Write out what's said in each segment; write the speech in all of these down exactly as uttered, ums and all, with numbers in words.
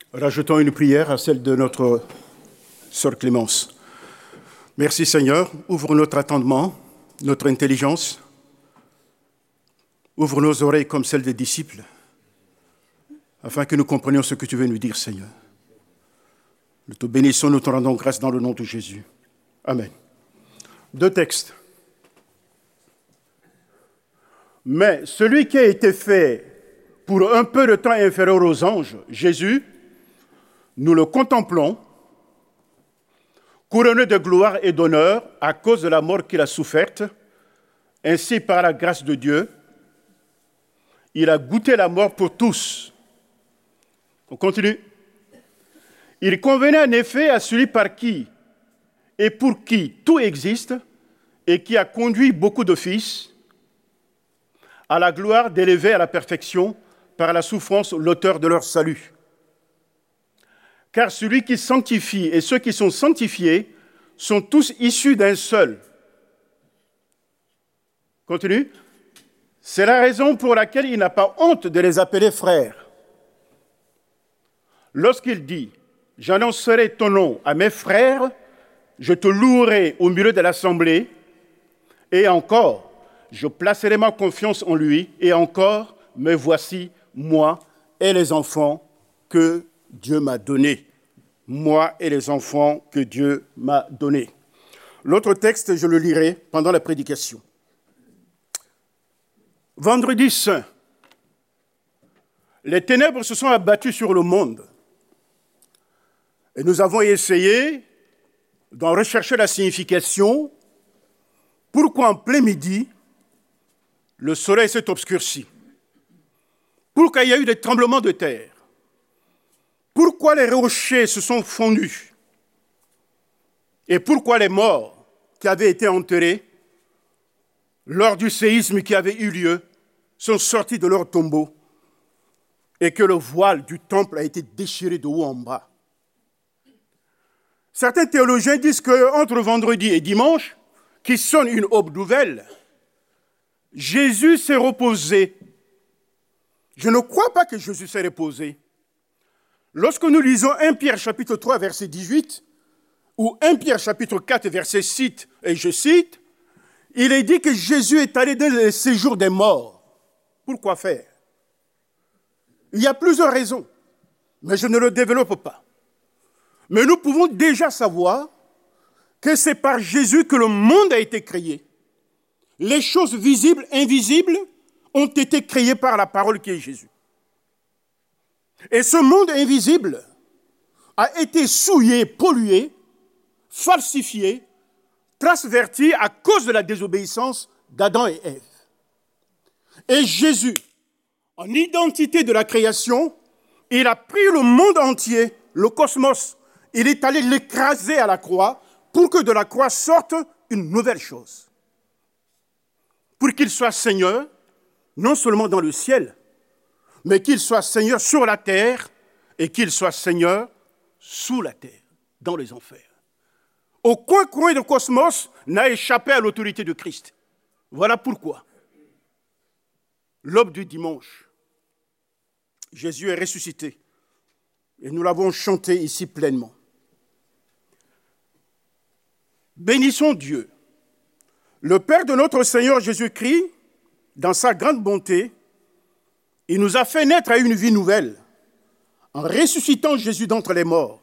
Rajoutons une prière à celle de notre sœur Clémence. Merci Seigneur, ouvre notre attendement, notre intelligence, ouvre nos oreilles comme celles des disciples, afin que nous comprenions ce que tu veux nous dire, Seigneur. Nous te bénissons, nous te rendons grâce dans le nom de Jésus. Amen. Deux textes. Mais celui qui a été fait pour un peu de temps inférieur aux anges, Jésus, nous le contemplons, couronné de gloire et d'honneur à cause de la mort qu'il a soufferte. Ainsi, par la grâce de Dieu, il a goûté la mort pour tous. On continue. Il convenait en effet à celui par qui et pour qui tout existe et qui a conduit beaucoup de fils à la gloire d'élever à la perfection par la souffrance l'auteur de leur salut. Car celui qui sanctifie et ceux qui sont sanctifiés sont tous issus d'un seul. Continue. C'est la raison pour laquelle il n'a pas honte de les appeler frères. Lorsqu'il dit « J'annoncerai ton nom à mes frères, je te louerai au milieu de l'assemblée, et encore, je placerai ma confiance en lui, et encore, me voici, moi et les enfants que Dieu m'a donnés. » Moi et les enfants que Dieu m'a donnés. L'autre texte, je le lirai pendant la prédication. Vendredi saint, les ténèbres se sont abattues sur le monde. Et nous avons essayé d'en rechercher la signification. Pourquoi en plein midi, le soleil s'est obscurci? Pourquoi il y a eu des tremblements de terre? Pourquoi les rochers se sont fondus? Et pourquoi les morts qui avaient été enterrés lors du séisme qui avait eu lieu sont sortis de leur tombeau et que le voile du temple a été déchiré de haut en bas? Certains théologiens disent qu'entre vendredi et dimanche, qui sonne une aube nouvelle, Jésus s'est reposé. Je ne crois pas que Jésus s'est reposé. Lorsque nous lisons premier Pierre chapitre trois, verset dix-huit, ou premier Pierre chapitre quatre, verset six, et je cite, il est dit que Jésus est allé dans le séjour des morts. Pourquoi faire? Il y a plusieurs raisons, mais je ne le développe pas. Mais nous pouvons déjà savoir que c'est par Jésus que le monde a été créé. Les choses visibles, invisibles, ont été créées par la parole qui est Jésus. Et ce monde invisible a été souillé, pollué, falsifié, transverti à cause de la désobéissance d'Adam et Ève. Et Jésus, en identité de la création, il a pris le monde entier, le cosmos, il est allé l'écraser à la croix pour que de la croix sorte une nouvelle chose. Pour qu'il soit Seigneur, non seulement dans le ciel, mais qu'il soit Seigneur sur la terre et qu'il soit Seigneur sous la terre, dans les enfers. Aucun coin du cosmos n'a échappé à l'autorité de Christ. Voilà pourquoi, l'aube du dimanche, Jésus est ressuscité et nous l'avons chanté ici pleinement. Bénissons Dieu, le Père de notre Seigneur Jésus-Christ, dans sa grande bonté. Il nous a fait naître à une vie nouvelle, en ressuscitant Jésus d'entre les morts.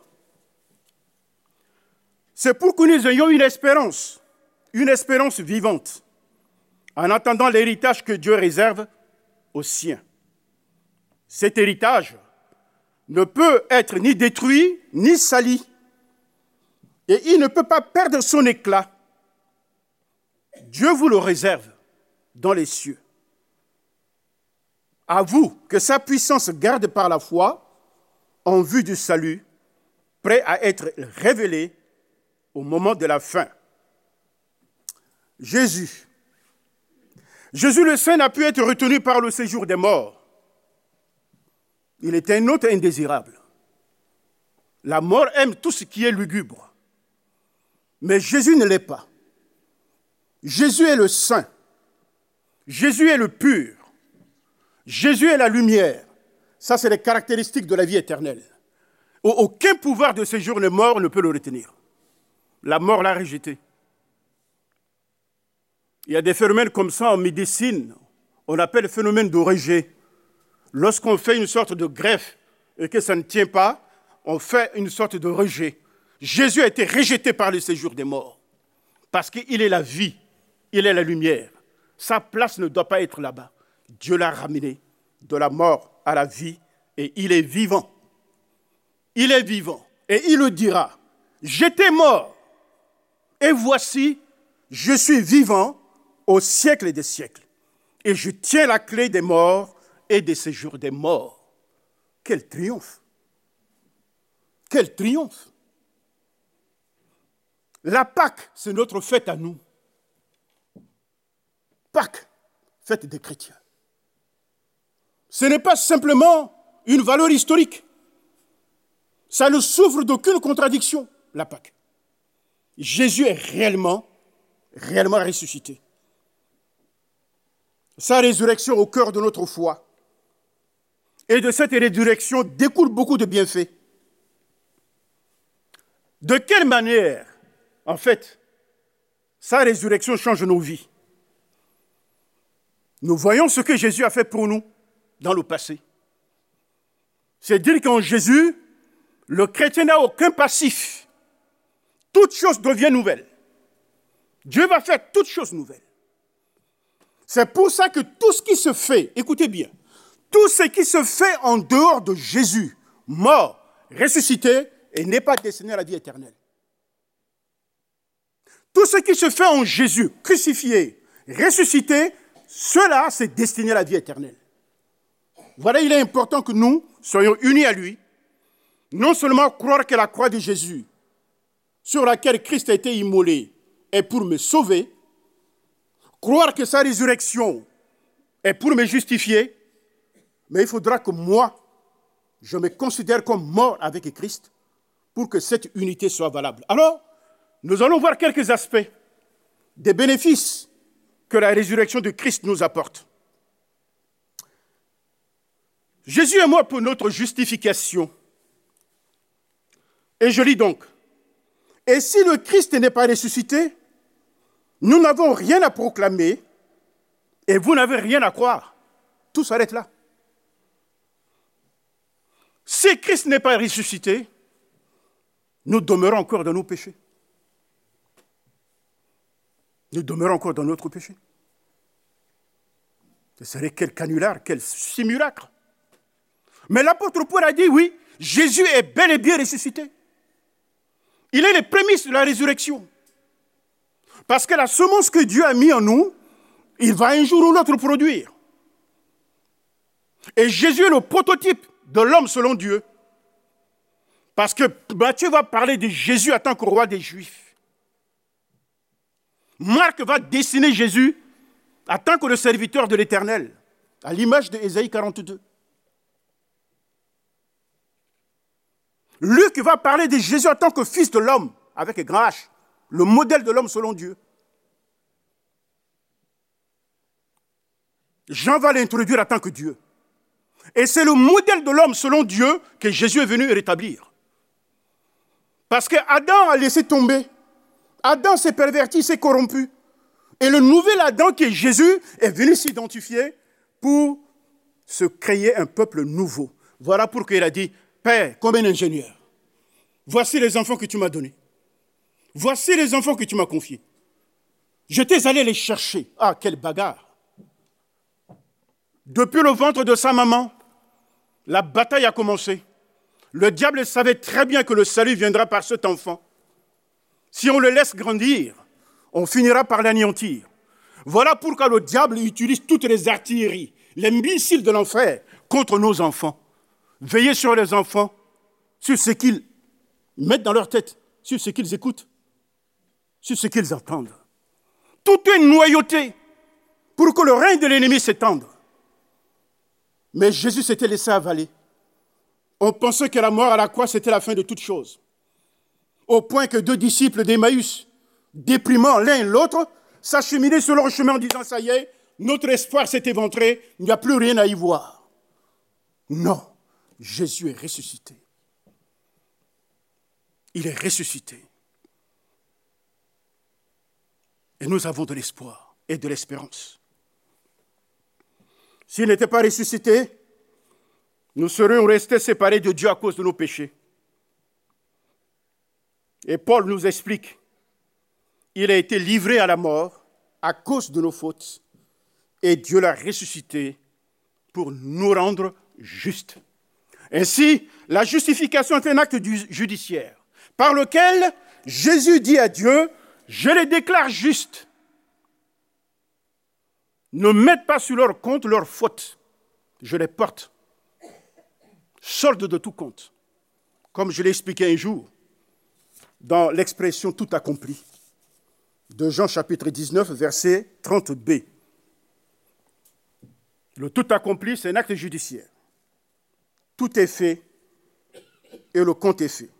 C'est pour que nous ayons une espérance, une espérance vivante, en attendant l'héritage que Dieu réserve aux siens. Cet héritage ne peut être ni détruit, ni sali, et il ne peut pas perdre son éclat. Dieu vous le réserve dans les cieux. À vous que sa puissance garde par la foi en vue du salut, prêt à être révélé au moment de la fin. Jésus. Jésus le Saint n'a pu être retenu par le séjour des morts. Il est un hôte indésirable. La mort aime tout ce qui est lugubre. Mais Jésus ne l'est pas. Jésus est le Saint. Jésus est le pur. Jésus est la lumière. Ça, c'est les caractéristiques de la vie éternelle. Aucun pouvoir de séjour de mort ne peut le retenir. La mort l'a rejeté. Il y a des phénomènes comme ça en médecine, on appelle le phénomène de rejet. Lorsqu'on fait une sorte de greffe et que ça ne tient pas, on fait une sorte de rejet. Jésus a été rejeté par le séjour des morts parce qu'il est la vie, il est la lumière. Sa place ne doit pas être là-bas. Dieu l'a ramené de la mort à la vie et il est vivant. Il est vivant et il le dira. J'étais mort et voici, je suis vivant au siècle des siècles. Et je tiens la clé des morts et des séjours des morts. Quel triomphe! Quel triomphe! La Pâque, c'est notre fête à nous. Pâque, fête des chrétiens. Ce n'est pas simplement une valeur historique. Ça ne souffre d'aucune contradiction, la Pâque. Jésus est réellement, réellement ressuscité. Sa résurrection au cœur de notre foi. Et de cette résurrection découle beaucoup de bienfaits. De quelle manière, en fait, sa résurrection change nos vies? Nous voyons ce que Jésus a fait pour nous dans le passé. C'est dire qu'en Jésus, le chrétien n'a aucun passif. Toute chose devient nouvelle. Dieu va faire toute chose nouvelle. C'est pour ça que tout ce qui se fait, écoutez bien, tout ce qui se fait en dehors de Jésus, mort, ressuscité, et n'est pas destiné à la vie éternelle. Tout ce qui se fait en Jésus, crucifié, ressuscité, cela, c'est destiné à la vie éternelle. Voilà, il est important que nous soyons unis à lui, non seulement croire que la croix de Jésus, sur laquelle Christ a été immolé, est pour me sauver, croire que sa résurrection est pour me justifier, mais il faudra que moi, je me considère comme mort avec Christ pour que cette unité soit valable. Alors, nous allons voir quelques aspects des bénéfices que la résurrection de Christ nous apporte. Jésus est mort pour notre justification. Et je lis donc, « Et si le Christ n'est pas ressuscité, nous n'avons rien à proclamer et vous n'avez rien à croire. » Tout s'arrête là. Si Christ n'est pas ressuscité, nous demeurons encore dans nos péchés. Nous demeurons encore dans notre péché. Ce serait quel canular, quel simulacre. Mais l'apôtre Paul a dit, oui, Jésus est bel et bien ressuscité. Il est les prémices de la résurrection. Parce que la semence que Dieu a mis en nous, il va un jour ou l'autre produire. Et Jésus est le prototype de l'homme selon Dieu. Parce que Matthieu va parler de Jésus en tant que roi des Juifs. Marc va dessiner Jésus en tant que le serviteur de l'Éternel, à l'image de Ésaïe quarante-deux. Luc va parler de Jésus en tant que fils de l'homme, avec un grand H, le modèle de l'homme selon Dieu. Jean va l'introduire en tant que Dieu. Et c'est le modèle de l'homme selon Dieu que Jésus est venu rétablir. Parce que Adam a laissé tomber. Adam s'est perverti, s'est corrompu. Et le nouvel Adam qui est Jésus est venu s'identifier pour se créer un peuple nouveau. Voilà pourquoi il a dit, Père, comme un ingénieur, voici les enfants que tu m'as donnés. Voici les enfants que tu m'as confiés. J'étais allé les chercher. Ah, quelle bagarre. Depuis le ventre de sa maman, la bataille a commencé. Le diable savait très bien que le salut viendra par cet enfant. Si on le laisse grandir, on finira par l'anéantir. Voilà pourquoi le diable utilise toutes les artilleries, les missiles de l'enfer contre nos enfants. Veillez sur les enfants, sur ce qu'ils mettent dans leur tête, sur ce qu'ils écoutent, sur ce qu'ils entendent. Tout est noyauté pour que le règne de l'ennemi s'étende. Mais Jésus s'était laissé avaler. On pensait que la mort à la croix, c'était la fin de toute chose. Au point que deux disciples d'Emmaüs, déprimant l'un et l'autre, s'acheminaient sur leur chemin en disant, ça y est, notre espoir s'est éventré, il n'y a plus rien à y voir. Non, Jésus est ressuscité. Il est ressuscité. Et nous avons de l'espoir et de l'espérance. S'il n'était pas ressuscité, nous serions restés séparés de Dieu à cause de nos péchés. Et Paul nous explique, il a été livré à la mort à cause de nos fautes, et Dieu l'a ressuscité pour nous rendre justes. Ainsi, la justification est un acte judiciaire par lequel Jésus dit à Dieu, je les déclare justes. Ne mette pas sur leur compte leurs fautes. Je les porte. Solde de tout compte. Comme je l'ai expliqué un jour, dans l'expression tout accompli, de Jean chapitre dix-neuf, verset trente b. Le tout accompli, c'est un acte judiciaire. Tout est fait et le compte est fait.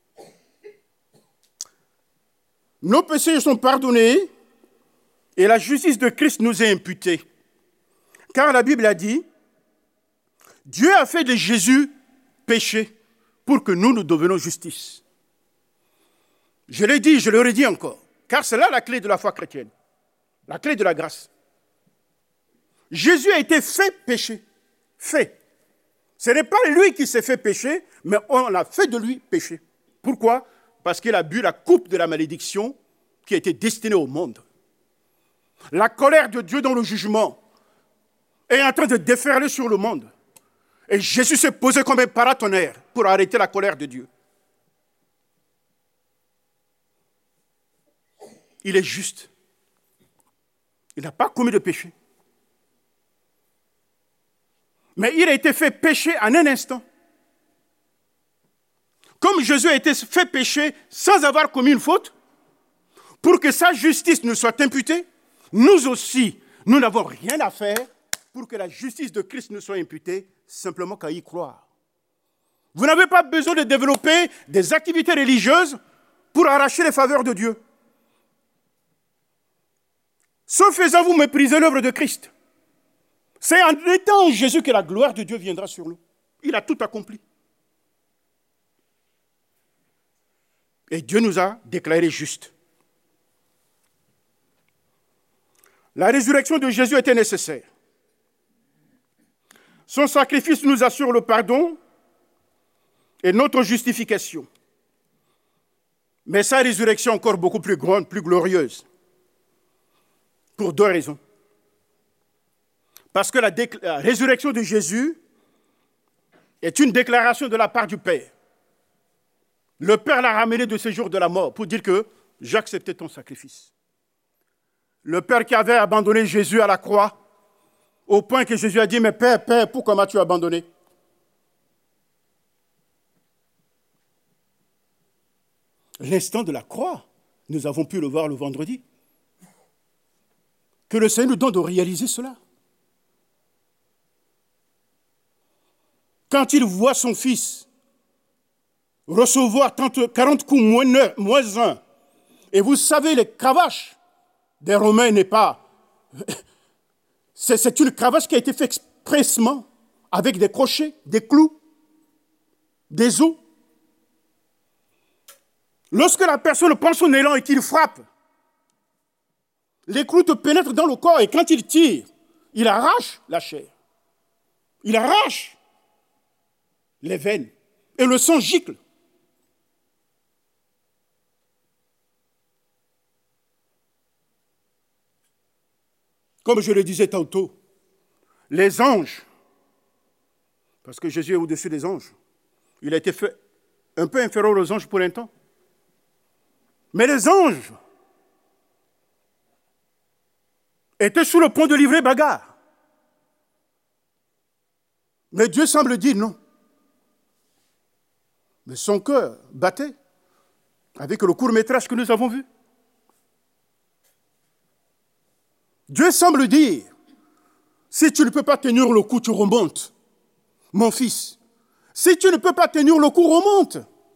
Nos péchés sont pardonnés et la justice de Christ nous est imputée. Car la Bible a dit, Dieu a fait de Jésus péché pour que nous nous devenions justice. Je l'ai dit, je le redis encore, car c'est là la clé de la foi chrétienne, la clé de la grâce. Jésus a été fait péché, fait. Ce n'est pas lui qui s'est fait pécher, mais on a fait de lui péché. Pourquoi ? Parce qu'il a bu la coupe de la malédiction qui a été destinée au monde. La colère de Dieu dans le jugement est en train de déferler sur le monde. Et Jésus s'est posé comme un paratonnerre pour arrêter la colère de Dieu. Il est juste. Il n'a pas commis de péché. Mais il a été fait pécher en un instant. Comme Jésus a été fait pécher sans avoir commis une faute, pour que sa justice nous soit imputée, nous aussi, nous n'avons rien à faire pour que la justice de Christ nous soit imputée, simplement qu'à y croire. Vous n'avez pas besoin de développer des activités religieuses pour arracher les faveurs de Dieu. Ce faisant, vous méprisez l'œuvre de Christ. C'est en étant en Jésus que la gloire de Dieu viendra sur nous. Il a tout accompli. Et Dieu nous a déclarés justes. La résurrection de Jésus était nécessaire. Son sacrifice nous assure le pardon et notre justification. Mais sa résurrection est encore beaucoup plus grande, plus glorieuse. Pour deux raisons. Parce que la, dé- la résurrection de Jésus est une déclaration de la part du Père. Le Père l'a ramené de ces jours de la mort pour dire que j'ai accepté ton sacrifice. Le Père qui avait abandonné Jésus à la croix, au point que Jésus a dit, mais Père, Père, pourquoi m'as-tu abandonné ? L'instant de la croix, nous avons pu le voir le vendredi. Que le Seigneur nous donne de réaliser cela. Quand il voit son fils recevoir quarante coups moins un, et vous savez, les cravaches des Romains n'est pas... C'est, c'est une cravache qui a été faite expressement avec des crochets, des clous, des os. Lorsque la personne prend son élan et qu'il frappe, les clous te pénètrent dans le corps et quand il tire, il arrache la chair. Il arrache les veines et le sang gicle. Comme je le disais tantôt, les anges, parce que Jésus est au-dessus des anges, il a été fait un peu inférieur aux anges pour un temps. Mais les anges étaient sur le point de livrer bagarre. Mais Dieu semble dire non. Mais son cœur battait avec le court-métrage que nous avons vu. Dieu semble dire, si tu ne peux pas tenir le coup, tu remontes. Mon fils, si tu ne peux pas tenir le coup, remonte.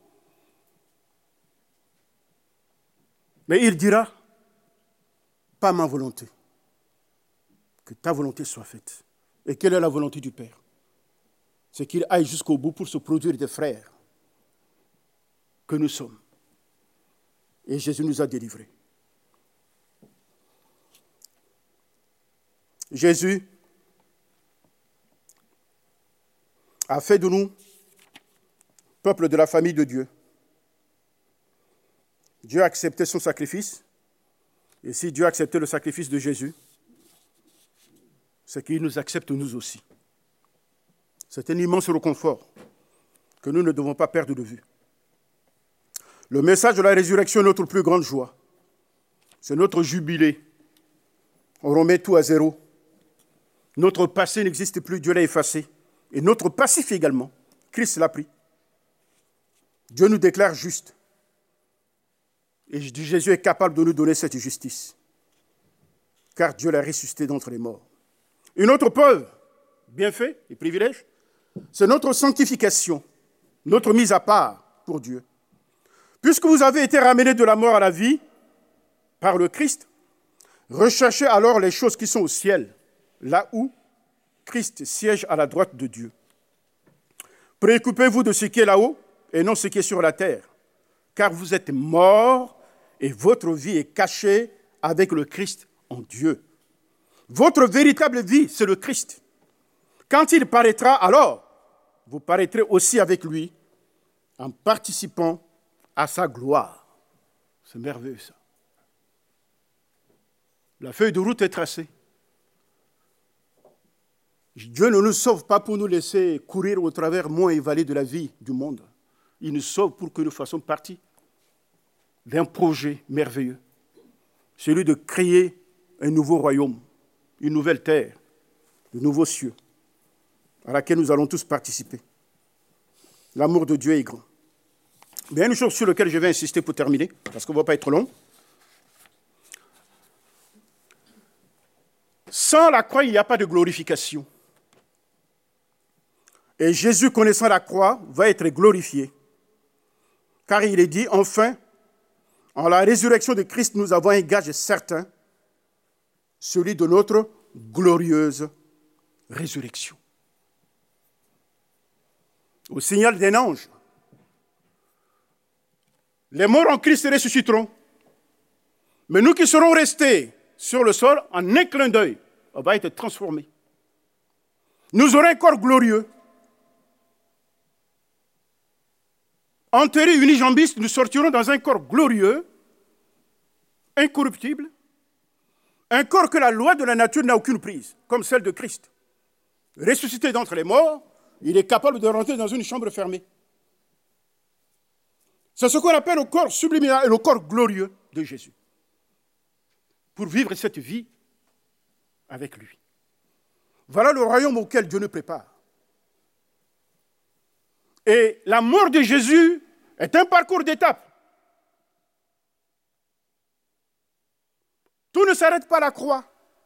Mais il dira, pas ma volonté, que ta volonté soit faite. Et quelle est la volonté du Père ? C'est qu'il aille jusqu'au bout pour se produire des frères que nous sommes. et Jésus nous a délivrés. Jésus a fait de nous peuple de la famille de Dieu. Dieu a accepté son sacrifice, et si Dieu a accepté le sacrifice de Jésus, c'est qu'il nous accepte nous aussi. C'est un immense réconfort que nous ne devons pas perdre de vue. Le message de la résurrection est notre plus grande joie. C'est notre jubilé. On remet tout à zéro. Notre passé n'existe plus, Dieu l'a effacé. Et notre passif également, Christ l'a pris. Dieu nous déclare justes. Et Jésus est capable de nous donner cette justice. Car Dieu l'a ressuscité d'entre les morts. Une autre preuve, bienfait et privilège, c'est notre sanctification, notre mise à part pour Dieu. Puisque vous avez été ramenés de la mort à la vie par le Christ, recherchez alors les choses qui sont au ciel, là où Christ siège à la droite de Dieu. Préoccupez-vous de ce qui est là-haut et non ce qui est sur la terre, car vous êtes morts et votre vie est cachée avec le Christ en Dieu. Votre véritable vie, c'est le Christ. Quand il paraîtra, alors, vous paraîtrez aussi avec lui en participant à sa gloire. C'est merveilleux, ça. La feuille de route est tracée. Dieu ne nous sauve pas pour nous laisser courir au travers monts et vallées de la vie du monde. Il nous sauve pour que nous fassions partie d'un projet merveilleux, celui de créer un nouveau royaume, une nouvelle terre, de nouveaux cieux, à laquelle nous allons tous participer. L'amour de Dieu est grand. Mais il y a une chose sur laquelle je vais insister pour terminer, parce qu'on ne va pas être long. Sans la croix, il n'y a pas de glorification. Et Jésus, connaissant la croix, va être glorifié. Car il est dit, enfin, en la résurrection de Christ, nous avons un gage certain, celui de notre glorieuse résurrection. Au signal d'un ange, les morts en Christ ressusciteront. Mais nous qui serons restés sur le sol, en un clin d'œil, on va être transformés. Nous aurons un corps glorieux. Enterrés, unijambistes, nous sortirons dans un corps glorieux, incorruptible, un corps que la loi de la nature n'a aucune prise, comme celle de Christ. Ressuscité d'entre les morts, il est capable de rentrer dans une chambre fermée. C'est ce qu'on appelle le corps subliminal et le corps glorieux de Jésus. Pour vivre cette vie avec lui. Voilà le royaume auquel Dieu nous prépare. Et la mort de Jésus est un parcours d'étapes. Tout ne s'arrête pas à la croix.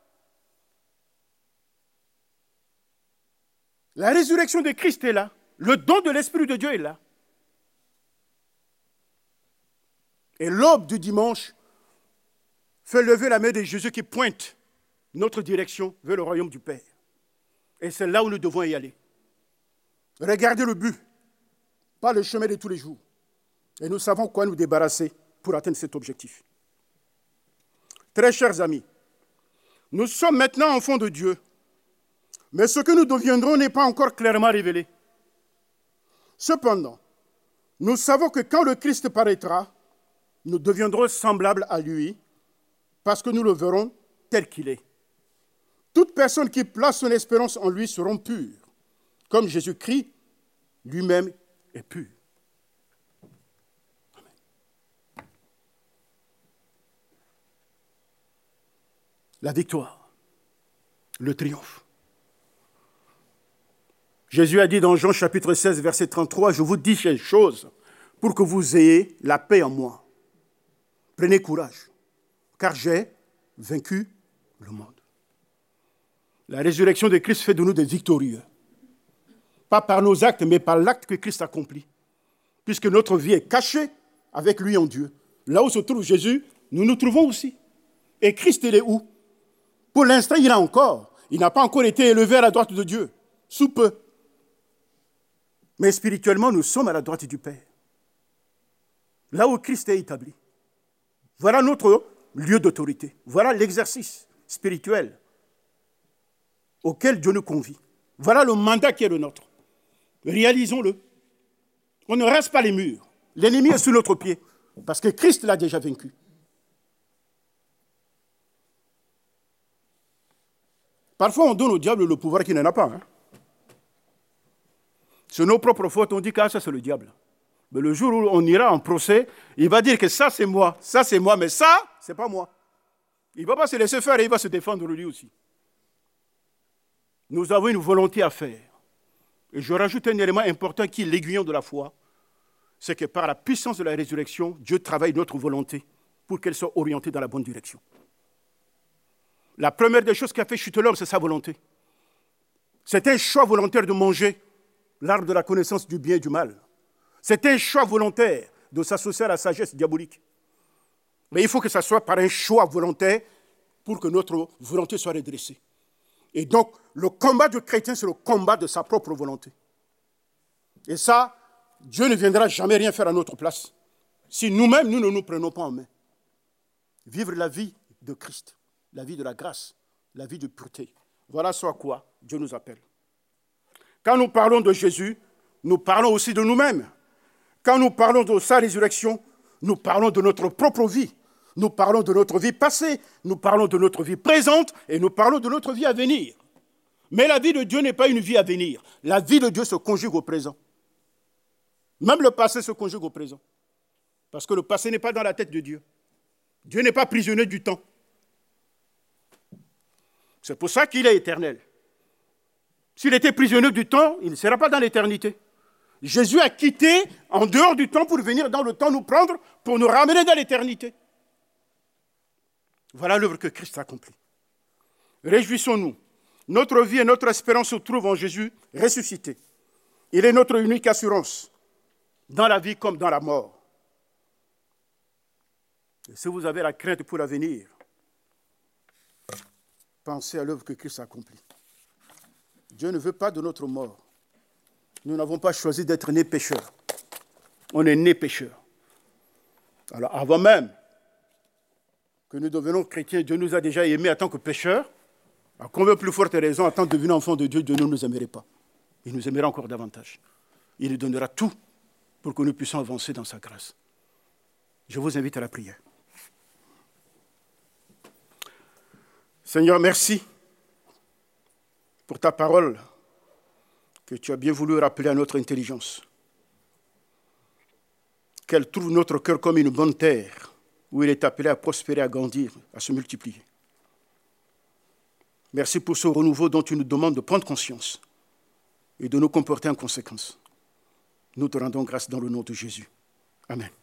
La résurrection de Christ est là. Le don de l'Esprit de Dieu est là. Et l'aube du dimanche fait lever la main de Jésus qui pointe notre direction vers le royaume du Père. Et c'est là où nous devons y aller. Regardez le but, pas le chemin de tous les jours. Et nous savons quoi nous débarrasser pour atteindre cet objectif. Très chers amis, nous sommes maintenant enfants de Dieu, mais ce que nous deviendrons n'est pas encore clairement révélé. Cependant, nous savons que quand le Christ paraîtra, nous deviendrons semblables à lui, parce que nous le verrons tel qu'il est. Toute personne qui place son espérance en lui sera pure, comme Jésus-Christ lui-même est pur. Amen. La victoire, le triomphe. Jésus a dit dans Jean chapitre seize, verset trente-trois, « Je vous dis ces choses pour que vous ayez la paix en moi. Prenez courage, car j'ai vaincu le monde. » La résurrection de Christ fait de nous des victorieux. Pas par nos actes, mais par l'acte que Christ accomplit. Puisque notre vie est cachée avec lui en Dieu. Là où se trouve Jésus, nous nous trouvons aussi. Et Christ, il est où? Pour l'instant, il est encore. Il n'a pas encore été élevé à la droite de Dieu. Sous peu. Mais spirituellement, nous sommes à la droite du Père. Là où Christ est établi. Voilà notre lieu d'autorité. Voilà l'exercice spirituel auquel Dieu nous convie. Voilà le mandat qui est le nôtre. Réalisons-le. On ne reste pas les murs. L'ennemi est sous notre pied parce que Christ l'a déjà vaincu. Parfois, on donne au diable le pouvoir qu'il n'en a pas. Hein. Sur nos propres fautes, on dit que ah, ça, c'est le diable. Mais le jour où on ira en procès, il va dire que ça, c'est moi, ça, c'est moi, mais ça, c'est pas moi. Il ne va pas se laisser faire et il va se défendre lui aussi. Nous avons une volonté à faire. Et je rajoute un élément important qui est l'aiguillon de la foi. C'est que par la puissance de la résurrection, Dieu travaille notre volonté pour qu'elle soit orientée dans la bonne direction. La première des choses qui a fait chuter l'homme, c'est sa volonté. C'est un choix volontaire de manger l'arbre de la connaissance du bien et du mal. C'est un choix volontaire de s'associer à la sagesse diabolique. Mais il faut que ça soit par un choix volontaire pour que notre volonté soit redressée. Et donc, le combat du chrétien, c'est le combat de sa propre volonté. Et ça, Dieu ne viendra jamais rien faire à notre place si nous-mêmes, nous ne nous prenons pas en main. Vivre la vie de Christ, la vie de la grâce, la vie de pureté. Voilà ce à quoi Dieu nous appelle. Quand nous parlons de Jésus, nous parlons aussi de nous-mêmes. Quand nous parlons de sa résurrection, nous parlons de notre propre vie. Nous parlons de notre vie passée, nous parlons de notre vie présente et nous parlons de notre vie à venir. Mais la vie de Dieu n'est pas une vie à venir. La vie de Dieu se conjugue au présent. Même le passé se conjugue au présent. Parce que le passé n'est pas dans la tête de Dieu. Dieu n'est pas prisonnier du temps. C'est pour ça qu'il est éternel. S'il était prisonnier du temps, il ne sera pas dans l'éternité. Jésus a quitté en dehors du temps pour venir dans le temps nous prendre, pour nous ramener dans l'éternité. Voilà l'œuvre que Christ a accomplie. Réjouissons-nous. Notre vie et notre espérance se trouvent en Jésus ressuscité. Il est notre unique assurance, dans la vie comme dans la mort. Et si vous avez la crainte pour l'avenir, pensez à l'œuvre que Christ a accomplie. Dieu ne veut pas de notre mort. Nous n'avons pas choisi d'être nés pécheurs. On est nés pécheurs. Alors avant même que nous devenions chrétiens, Dieu nous a déjà aimés en tant que pécheurs. À combien plus forte raison, en tant que devenus enfants de Dieu, Dieu ne nous aimerait pas. Il nous aimerait encore davantage. Il nous donnera tout pour que nous puissions avancer dans sa grâce. Je vous invite à la prière. Seigneur, merci pour ta parole que tu as bien voulu rappeler à notre intelligence. Qu'elle trouve notre cœur comme une bonne terre où il est appelé à prospérer, à grandir, à se multiplier. Merci pour ce renouveau dont tu nous demandes de prendre conscience et de nous comporter en conséquence. Nous te rendons grâce dans le nom de Jésus. Amen.